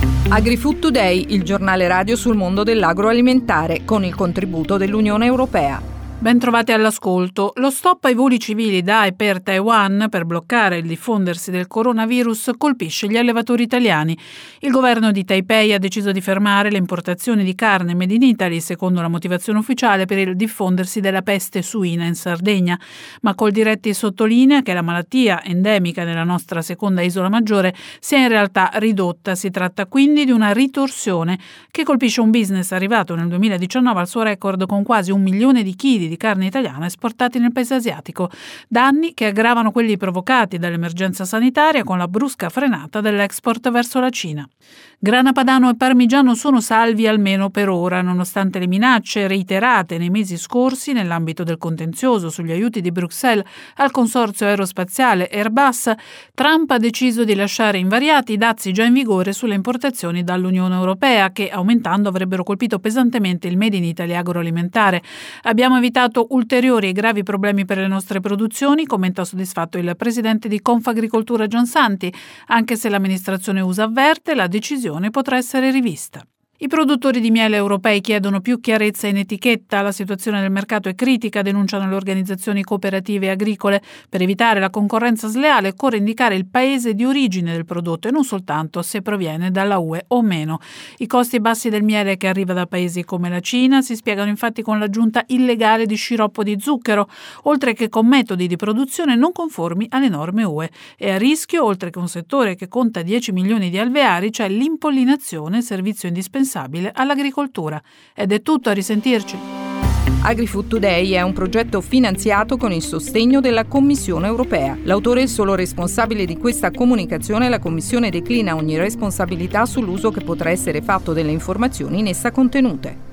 AgriFood Today, il giornale radio sul mondo dell'agroalimentare, con il contributo dell'Unione Europea. Ben trovati all'ascolto. Lo stop ai voli civili da e per Taiwan per bloccare il diffondersi del coronavirus colpisce gli allevatori italiani. Il governo di Taipei ha deciso di fermare le importazioni di carne made in Italy, secondo la motivazione ufficiale, per il diffondersi della peste suina in Sardegna. Ma Coldiretti sottolinea che la malattia, endemica nella nostra seconda isola maggiore, si è in realtà ridotta. Si tratta quindi di una ritorsione che colpisce un business arrivato nel 2019 al suo record con quasi 1 milione di chili di carne italiana esportati nel paese asiatico, danni che aggravano quelli provocati dall'emergenza sanitaria con la brusca frenata dell'export verso la Cina. Grana Padano e Parmigiano sono salvi almeno per ora, nonostante le minacce reiterate nei mesi scorsi nell'ambito del contenzioso sugli aiuti di Bruxelles al consorzio aerospaziale Airbus. Trump ha deciso di lasciare invariati i dazi già in vigore sulle importazioni dall'Unione Europea, che aumentando avrebbero colpito pesantemente il Made in Italy agroalimentare. Abbiamo evitato ulteriori e gravi problemi per le nostre produzioni, commenta soddisfatto il presidente di Confagricoltura Giansanti, anche se l'amministrazione USA avverte la decisione potrà essere rivista. I produttori di miele europei chiedono più chiarezza in etichetta. La situazione del mercato è critica, denunciano le organizzazioni cooperative agricole. Per evitare la concorrenza sleale occorre indicare il paese di origine del prodotto e non soltanto se proviene dalla UE o meno. I costi bassi del miele che arriva da paesi come la Cina si spiegano infatti con l'aggiunta illegale di sciroppo di zucchero, oltre che con metodi di produzione non conformi alle norme UE. E a rischio, oltre che un settore che conta 10 milioni di alveari, c'è l'impollinazione, servizio indispensabile all'agricoltura. Ed è tutto, a risentirci. AgriFood Today è un progetto finanziato con il sostegno della Commissione Europea. L'autore è il solo responsabile di questa comunicazione e la Commissione declina ogni responsabilità sull'uso che potrà essere fatto delle informazioni in essa contenute.